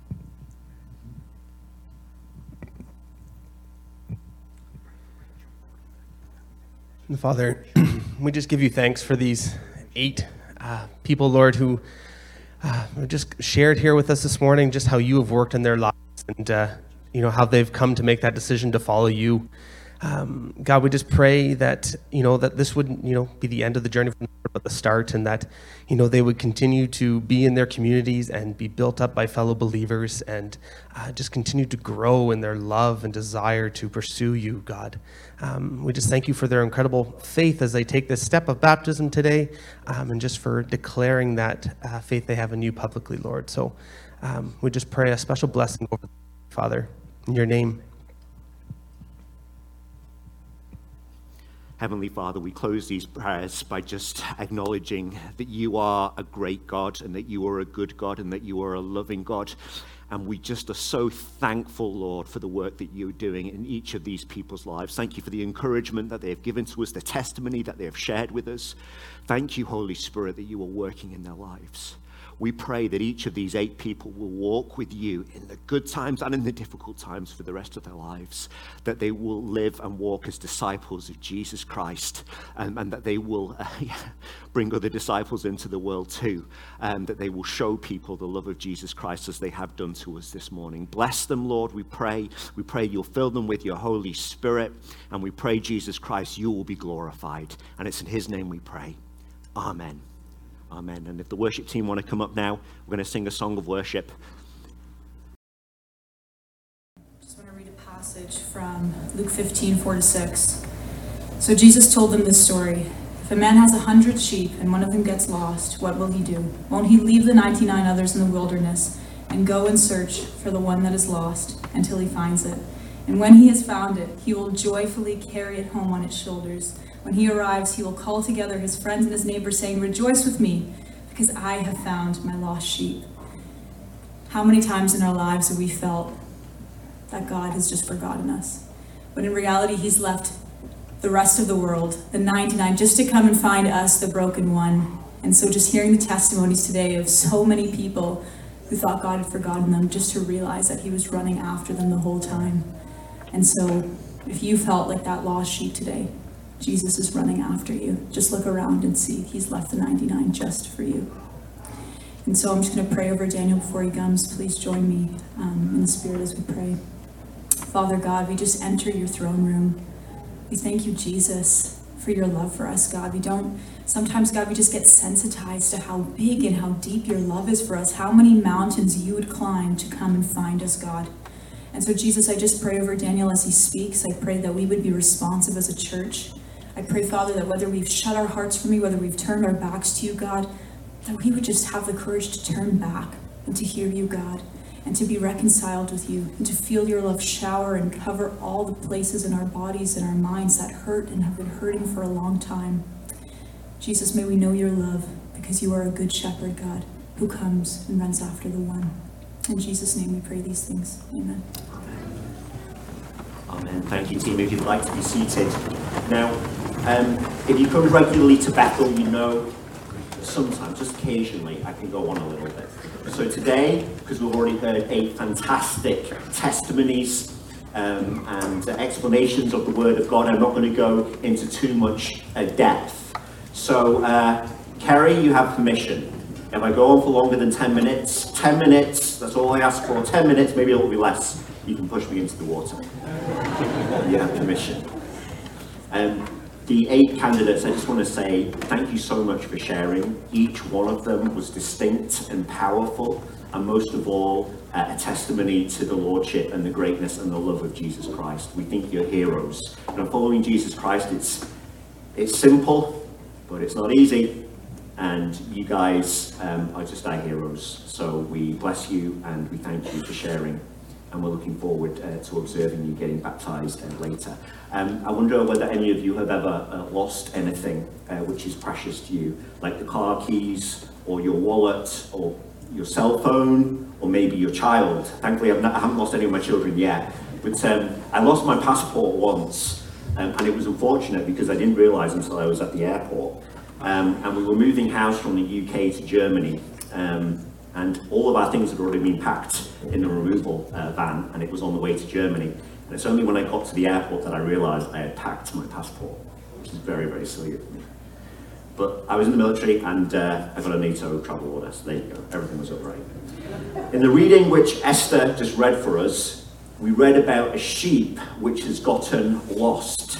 Father, we just give you thanks for these eight uh, people, Lord, who uh, just shared here with us this morning just how you have worked in their lives and uh, you know, how they've come to make that decision to follow you. Um, God, we just pray that, you know, that this wouldn't, you know, be the end of the journey, but the start, and that, you know, they would continue to be in their communities and be built up by fellow believers and uh, just continue to grow in their love and desire to pursue you, God. Um, we just thank you for their incredible faith as they take this step of baptism today, um, and just for declaring that uh, faith they have in you publicly, Lord. So um, we just pray a special blessing over them, Father, in your name. Heavenly Father, we close these prayers by just acknowledging that you are a great God and that you are a good God and that you are a loving God. And we just are so thankful, Lord, for the work that you're doing in each of these people's lives. Thank you for the encouragement that they have given to us, the testimony that they have shared with us. Thank you, Holy Spirit, that you are working in their lives. We pray that each of these eight people will walk with you in the good times and in the difficult times for the rest of their lives, that they will live and walk as disciples of Jesus Christ, and, and that they will uh, bring other disciples into the world too, and that they will show people the love of Jesus Christ as they have done to us this morning. Bless them, Lord, we pray. We pray you'll fill them with your Holy Spirit, and we pray, Jesus Christ, you will be glorified. And it's in his name we pray. Amen. Amen. And if the worship team want to come up now, we're going to sing a song of worship. I just want to read a passage from Luke fifteen, four to six. So Jesus told them this story. If a man has a hundred sheep and one of them gets lost, what will he do? Won't he leave the ninety-nine others in the wilderness and go and search for the one that is lost until he finds it? And when he has found it, he will joyfully carry it home on his shoulders. When he arrives, he will call together his friends and his neighbors, saying, rejoice with me, because I have found my lost sheep. How many times in our lives have we felt that God has just forgotten us? But in reality, he's left the rest of the world, the ninety-nine, just to come and find us, the broken one, And so just hearing the testimonies today of so many people who thought God had forgotten them, just to realize that he was running after them the whole time. And so if you felt like that lost sheep today, Jesus is running after you. Just look around and see he's left the ninety-nine just for you. And so I'm just going to pray over Daniel before he comes. Please join me um, in the Spirit as we pray. Father God, we just enter your throne room. We thank you, Jesus, for your love for us, God. We don't, sometimes, God, we just get sensitized to how big and how deep your love is for us, how many mountains you would climb to come and find us, God. And so, Jesus, I just pray over Daniel as he speaks. I pray that we would be responsive as a church. I pray, Father, that whether we've shut our hearts from you, whether we've turned our backs to you, God, that we would just have the courage to turn back and to hear you, God, and to be reconciled with you, and to feel your love shower and cover all the places in our bodies and our minds that hurt and have been hurting for a long time. Jesus, may we know your love, because you are a good shepherd, God, who comes and runs after the one. In Jesus' name we pray these things. Amen. Amen. Thank you, team. If you'd like to be seated. Now, um, if you come regularly to Bethel, you know sometimes, just occasionally, I can go on a little bit. So today, because we've already heard eight fantastic testimonies um, and uh, explanations of the Word of God, I'm not going to go into too much uh, depth. So, uh, Kerry, you have permission. If I go on for longer than ten minutes, ten minutes, that's all I ask for, ten minutes, maybe a little bit less, you can push me into the water. You have permission. Um, The eight candidates, I just want to say thank you so much for sharing. Each one of them was distinct and powerful, and most of all, uh, a testimony to the Lordship and the greatness and the love of Jesus Christ. We think you're heroes. You know, following Jesus Christ, it's it's simple, but it's not easy. And you guys um, are just our heroes. So we bless you and we thank you for sharing. And we're looking forward uh, to observing you getting baptized uh, later. Um, I wonder whether any of you have ever uh, lost anything uh, which is precious to you, like the car keys, or your wallet, or your cell phone, or maybe your child. Thankfully, I've not, I haven't lost any of my children yet, but um, I lost my passport once, um, and it was unfortunate because I didn't realise until I was at the airport. Um, and we were moving house from the U K to Germany. Um, And all of our things had already been packed in the removal uh, van, and it was on the way to Germany. And it's only when I got to the airport that I realised I had packed my passport, which is very, very silly of me. But I was in the military, and uh, I got a NATO travel order, so there you go. Everything was all right. In the reading which Esther just read for us, we read about a sheep which has gotten lost,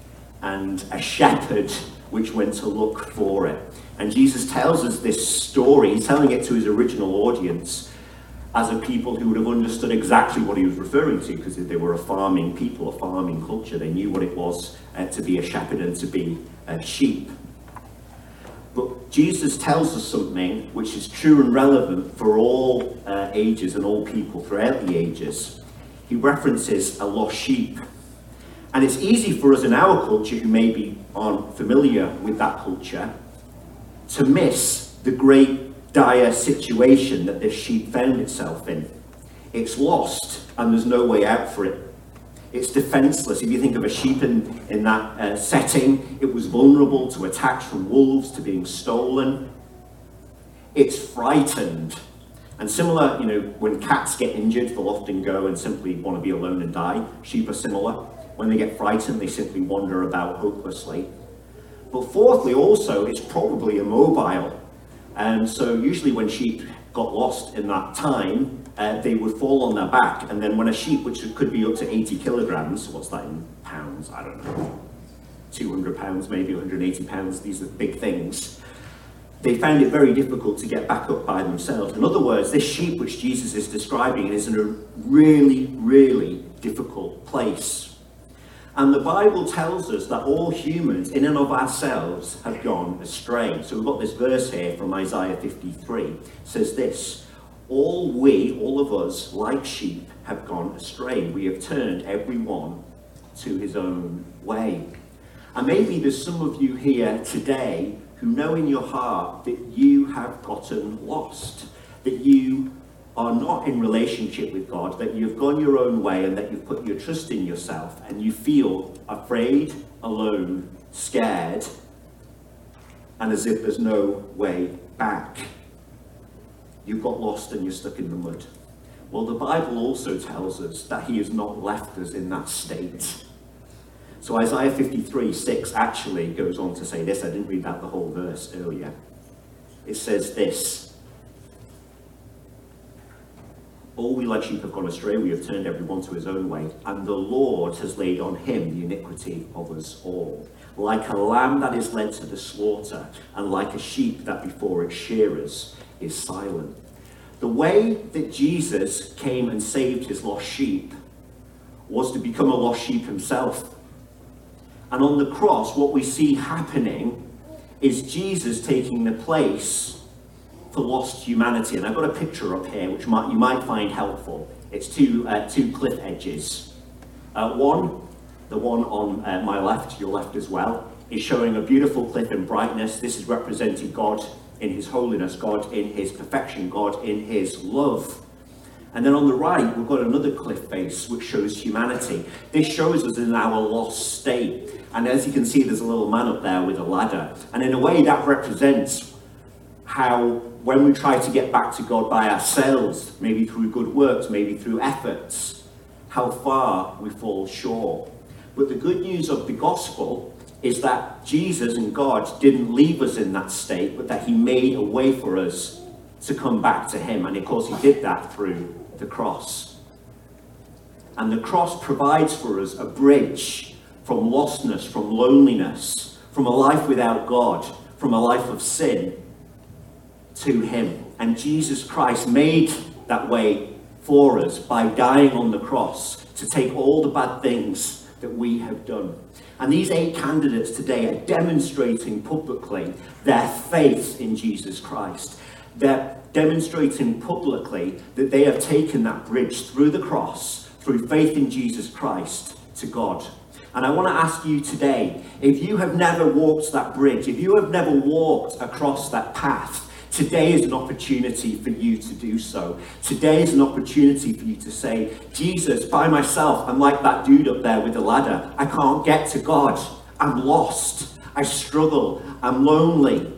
and a shepherd which went to look for it. And Jesus tells us this story, he's telling it to his original audience as a people who would have understood exactly what he was referring to, because they were a farming people, a farming culture. They knew what it was uh, to be a shepherd and to be a sheep. But Jesus tells us something which is true and relevant for all uh, ages and all people throughout the ages. He references a lost sheep. And it's easy for us in our culture, who maybe aren't familiar with that culture, to miss the great dire situation that this sheep found itself in. It's lost and there's no way out for it. It's defenseless. If you think of a sheep in, in that uh, setting, it was vulnerable to attacks from wolves, to being stolen. It's frightened. And similar, you know, when cats get injured, they'll often go and simply want to be alone and die. Sheep are similar. When they get frightened, they simply wander about hopelessly. But fourthly, also, it's probably immobile. And so usually when sheep got lost in that time, uh, they would fall on their back. And then when a sheep, which could be up to eighty kilograms, what's that in pounds? I don't know, two hundred pounds, maybe one hundred eighty pounds, these are big things. They found it very difficult to get back up by themselves. In other words, this sheep which Jesus is describing is in a really, really difficult place. And the Bible tells us that all humans, in and of ourselves, have gone astray. So we've got this verse here from Isaiah fifty-three. It says this: all we, all of us, like sheep, have gone astray. We have turned every one to his own way. And maybe there's some of you here today who know in your heart that you have gotten lost, that you are not in relationship with God, that you've gone your own way and that you've put your trust in yourself, and you feel afraid, alone, scared, and as if there's no way back. You've got lost and you're stuck in the mud. Well, the Bible also tells us that he has not left us in that state. So Isaiah fifty-three six actually goes on to say this. I didn't read out the whole verse earlier. It says this: all we like sheep have gone astray, we have turned everyone to his own way, and the Lord has laid on him the iniquity of us all. Like a lamb that is led to the slaughter, and like a sheep that before its shearers is silent. The way that Jesus came and saved his lost sheep was to become a lost sheep himself. And on the cross, what we see happening is Jesus taking the place for lost humanity. And I've got a picture up here which might, you might find helpful. It's two, uh, two cliff edges. Uh, one, the one on uh, my left, your left as well, is showing a beautiful cliff in brightness. This is representing God in his holiness, God in his perfection, God in his love. And then on the right, we've got another cliff face which shows humanity. This shows us in our lost state. And as you can see, there's a little man up there with a ladder. And in a way, that represents how when we try to get back to God by ourselves, maybe through good works, maybe through efforts, how far we fall short. But the good news of the gospel is that Jesus and God didn't leave us in that state, but that he made a way for us to come back to him. And of course, he did that through the cross. And the cross provides for us a bridge from lostness, from loneliness, from a life without God, from a life of sin, to him. And Jesus Christ made that way for us by dying on the cross to take all the bad things that we have done. And these eight candidates today are demonstrating publicly their faith in Jesus Christ. They're demonstrating publicly that they have taken that bridge through the cross, through faith in Jesus Christ, to God. And I want to ask you today, if you have never walked that bridge, if you have never walked across that path, today is an opportunity for you to do so. Today is an opportunity for you to say, Jesus, by myself, I'm like that dude up there with the ladder. I can't get to God. I'm lost. I struggle. I'm lonely.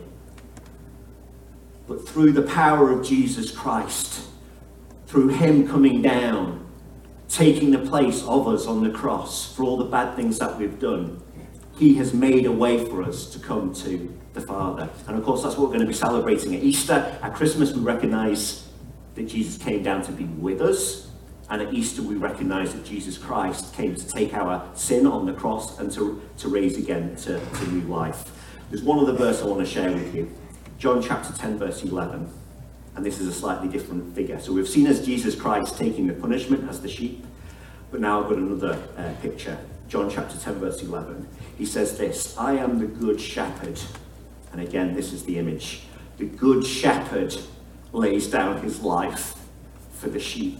But through the power of Jesus Christ, through him coming down, taking the place of us on the cross for all the bad things that we've done, he has made a way for us to come to the Father. And of course, that's what we're going to be celebrating at Easter. At Christmas, we recognize that Jesus came down to be with us. And at Easter, we recognize that Jesus Christ came to take our sin on the cross and to, to raise again to, to new life. There's one other verse I want to share with you. John chapter ten, verse eleven. And this is a slightly different figure. So we've seen as Jesus Christ taking the punishment as the sheep. But now I've got another uh, picture. John chapter ten, verse eleven. He says this: I am the good shepherd. And again, this is the image. The good shepherd lays down his life for the sheep.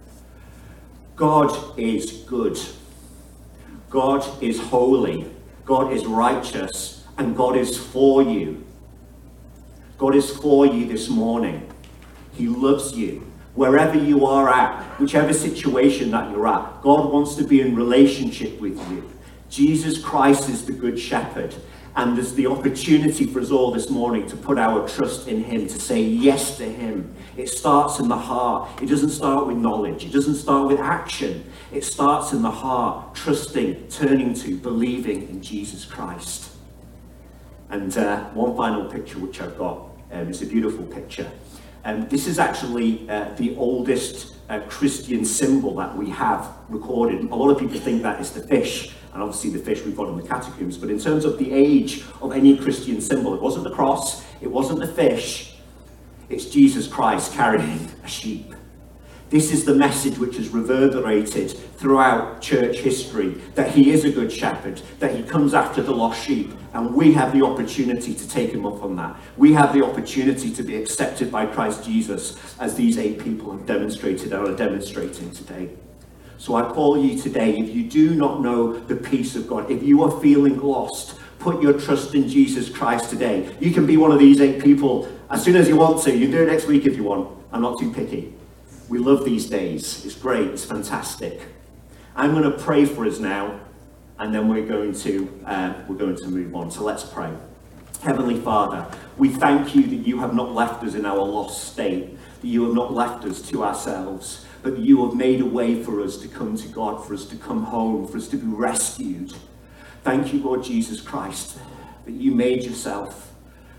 God is good. God is holy. God is righteous. And God is for you. God is for you this morning. He loves you. Wherever you are at, whichever situation that you're at, God wants to be in relationship with you. Jesus Christ is the good shepherd. And there's the opportunity for us all this morning to put our trust in him, to say yes to him. It starts in the heart. It doesn't start with knowledge. It doesn't start with action. It starts in the heart, trusting, turning to, believing in Jesus Christ. And uh, one final picture which I've got, um, is a beautiful picture. Um, this is actually uh, the oldest uh, Christian symbol that we have recorded. A lot of people think that is the fish. And obviously the fish we've got in the catacombs. But in terms of the age of any Christian symbol, it wasn't the cross, it wasn't the fish, it's Jesus Christ carrying a sheep. This is the message which has reverberated throughout church history, that he is a good shepherd, that he comes after the lost sheep, and we have the opportunity to take him up on that. We have the opportunity to be accepted by Christ Jesus, as these eight people have demonstrated and are demonstrating today. So I call you today, if you do not know the peace of God, if you are feeling lost, put your trust in Jesus Christ today. You can be one of these eight people as soon as you want to. You can do it next week if you want. I'm not too picky. We love these days. It's great. It's fantastic. I'm going to pray for us now, and then we're going to uh, we're going to move on. So let's pray. Heavenly Father, we thank you that you have not left us in our lost state, that you have not left us to ourselves, but that you have made a way for us to come to God, for us to come home, for us to be rescued. Thank you, Lord Jesus Christ, that you made yourself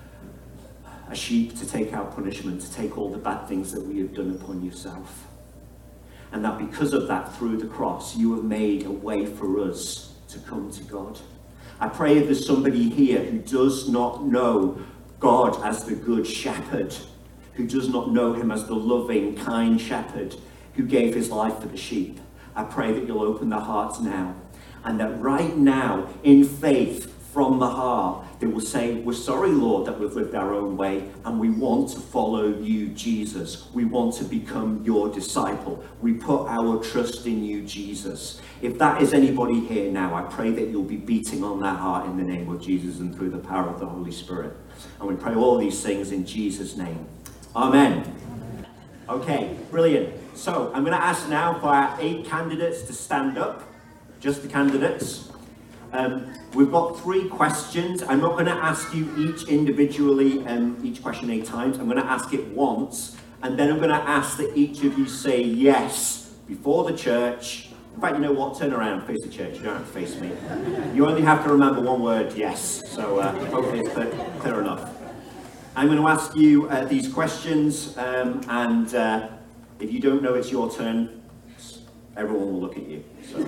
a sheep to take our punishment, to take all the bad things that we have done upon yourself. And that because of that, through the cross, you have made a way for us to come to God. I pray if there's somebody here who does not know God as the good shepherd, who does not know him as the loving, kind shepherd who gave his life for the sheep, I pray that you'll open their hearts now, and that right now, in faith, from the heart, they will say, we're sorry, Lord, that we've lived our own way, and we want to follow you, Jesus. We want to become your disciple. We put our trust in you, Jesus. If that is anybody here now, I pray that you'll be beating on their heart in the name of Jesus and through the power of the Holy Spirit. And we pray all these things in Jesus' name. Amen. Okay, brilliant. So I'm going to ask now for our eight candidates to stand up, just the candidates. Um, we've got three questions. I'm not going to ask you each individually, um, each question eight times. I'm going to ask it once, and then I'm going to ask that each of you say yes before the church. In fact, you know what? Turn around, face the church. You don't have to face me. You only have to remember one word, yes. So uh, hopefully it's clear, clear enough. I'm going to ask you uh, these questions, um, and uh, if you don't know it's your turn, everyone will look at you. So.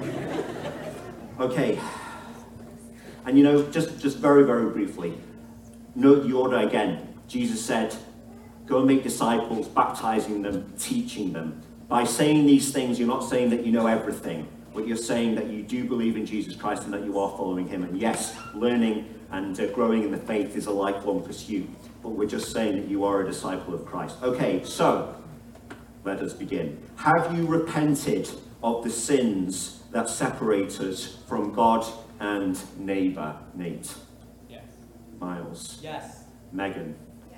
Okay. And you know, just, just very, very briefly, note the order again. Jesus said, go and make disciples, baptizing them, teaching them. By saying these things, you're not saying that you know everything, but you're saying that you do believe in Jesus Christ and that you are following him. And yes, learning and uh, growing in the faith is a lifelong pursuit, but we're just saying that you are a disciple of Christ. Okay, so let us begin. Have you repented of the sins that separate us from God and neighbour? Nate? Yes. Miles? Yes. Megan? Yes.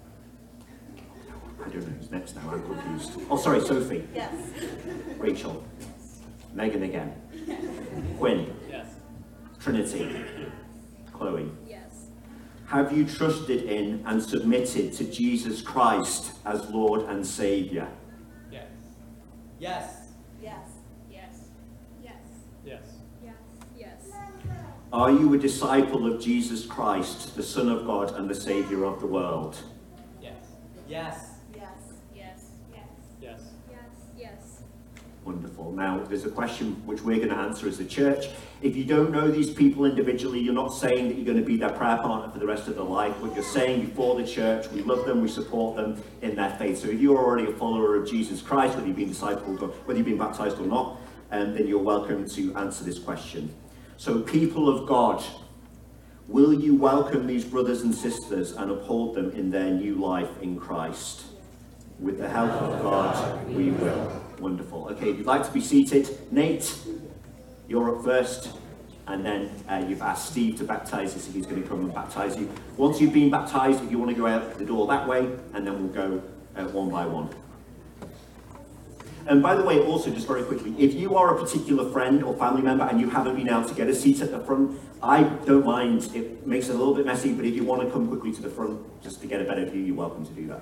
I don't know who's next now, I'm confused. Oh, sorry, Sophie? Yes. Rachel? Yes. Megan again? Yes. Quinn? Yes. Trinity? Chloe? Yes. Have you trusted in and submitted to Jesus Christ as Lord and Saviour? Yes. Yes. Yes. Yes. Yes. Yes. Yes. Yes. Are you a disciple of Jesus Christ, the Son of God and the Saviour of the world? Yes. Yes. Yes. Yes. Yes. Yes. Yes. Yes. Wonderful. Now, there's a question which we're going to answer as a church. If you don't know these people individually, you're not saying that you're going to be their prayer partner for the rest of their life, but you're saying before the church, we love them, we support them in their faith. So if you're already a follower of Jesus Christ, whether you've been discipled or whether you've been baptized or not, um, then you're welcome to answer this question. So people of God, will you welcome these brothers and sisters and uphold them in their new life in Christ? With the help of God, we will. Wonderful. Okay, if you'd like to be seated, Nate, you're up first, and then uh, you've asked Steve to baptize you, so he's going to come and baptize you. Once you've been baptized, if you want to go out the door that way, and then we'll go uh, one by one. And by the way, also, just very quickly, if you are a particular friend or family member and you haven't been able to get a seat at the front, I don't mind. It makes it a little bit messy, but if you want to come quickly to the front just to get a better view, you're welcome to do that.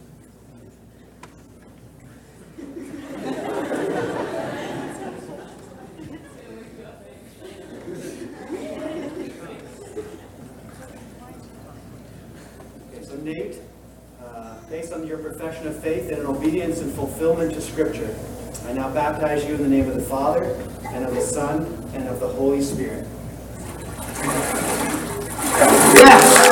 Okay, so Nate, uh, based on your profession of faith and in obedience and fulfillment to Scripture, I now baptize you in the name of the Father, and of the Son, and of the Holy Spirit. Yes!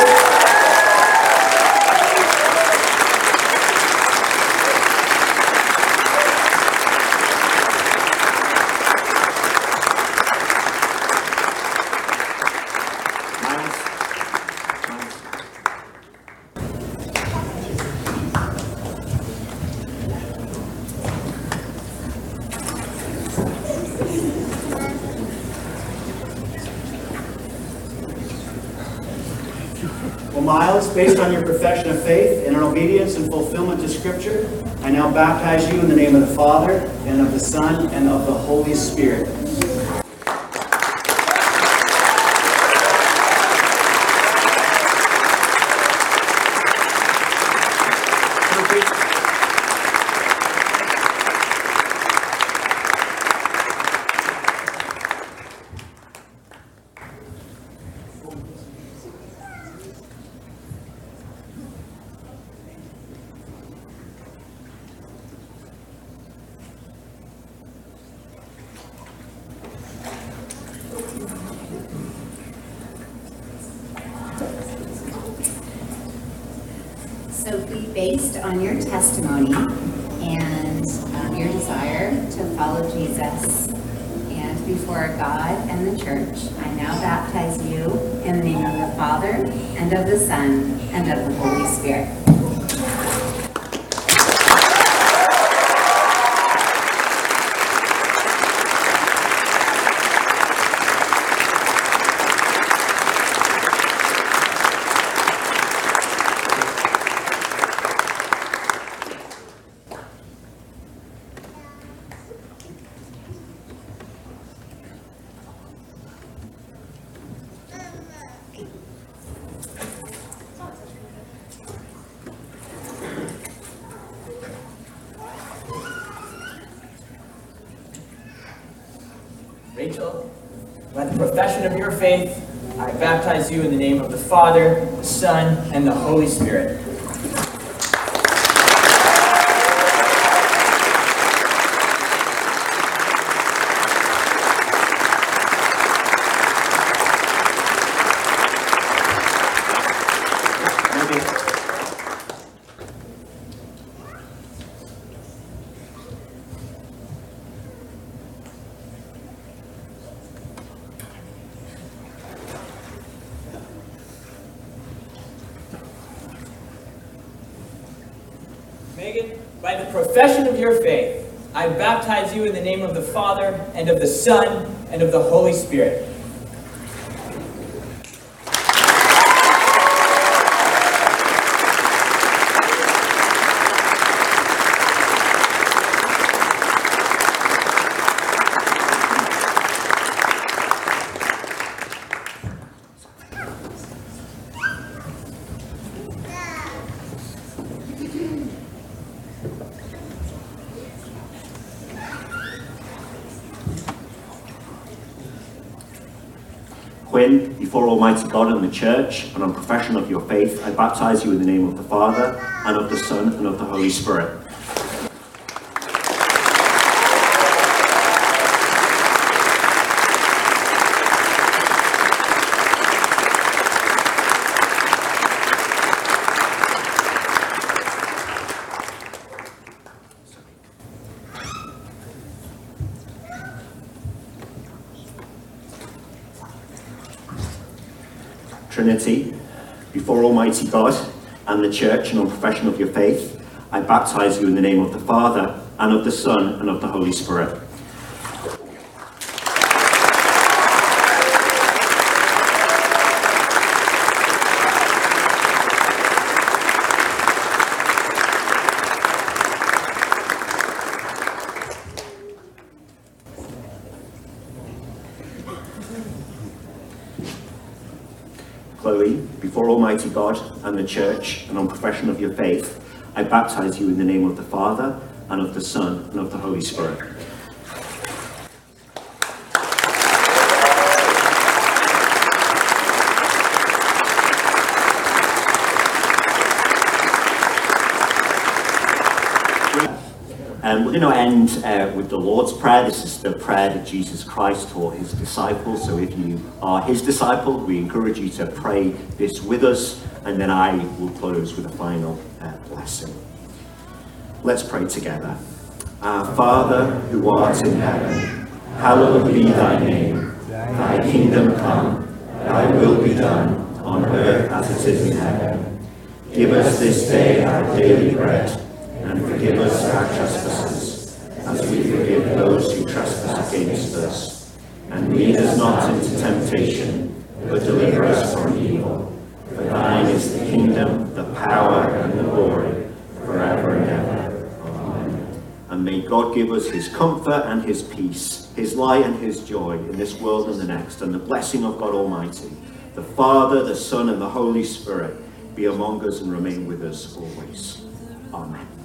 Miles, based on your profession of faith and in obedience and fulfillment to Scripture, I now baptize you in the name of the Father, and of the Son, and of the Holy Spirit. Sophie, based on your testimony and um, your desire to follow Jesus, and before God and the church, I now baptize you in the name of the Father, and of the Son, and of the Holy Spirit. Rachel, by the profession of your faith, I baptize you in the name of the Father, the Son, and the Holy Spirit. Megan, by the profession of your faith, I baptize you in the name of the Father, and of the Son, and of the Holy Spirit. Quinn, before Almighty God and the Church, and on profession of your faith, I baptize you in the name of the Father, and of the Son, and of the Holy Spirit. Trinity, before Almighty God and the Church, and on profession of your faith, I baptize you in the name of the Father, and of the Son, and of the Holy Spirit. Chloe, before Almighty God and the Church, and on profession of your faith, I baptize you in the name of the Father, and of the Son, and of the Holy Spirit. Um, we're going to end uh, with the Lord's Prayer. This is the prayer that Jesus Christ taught his disciples. So if you are his disciple, we encourage you to pray this with us, and then I will close with a final uh, blessing. Let's pray together. Our Father, who art in heaven, hallowed be thy name. Thy kingdom come, thy will be done, on earth as it is in heaven. Give us this day our daily bread, and forgive us our trespasses, as we forgive those who trespass against us. And lead us not into temptation, but deliver us from evil. For thine is the kingdom, the power, and the glory, forever and ever. Amen. And may God give us his comfort and his peace, his light and his joy in this world and the next, and the blessing of God Almighty, the Father, the Son, and the Holy Spirit, be among us and remain with us always. Amen.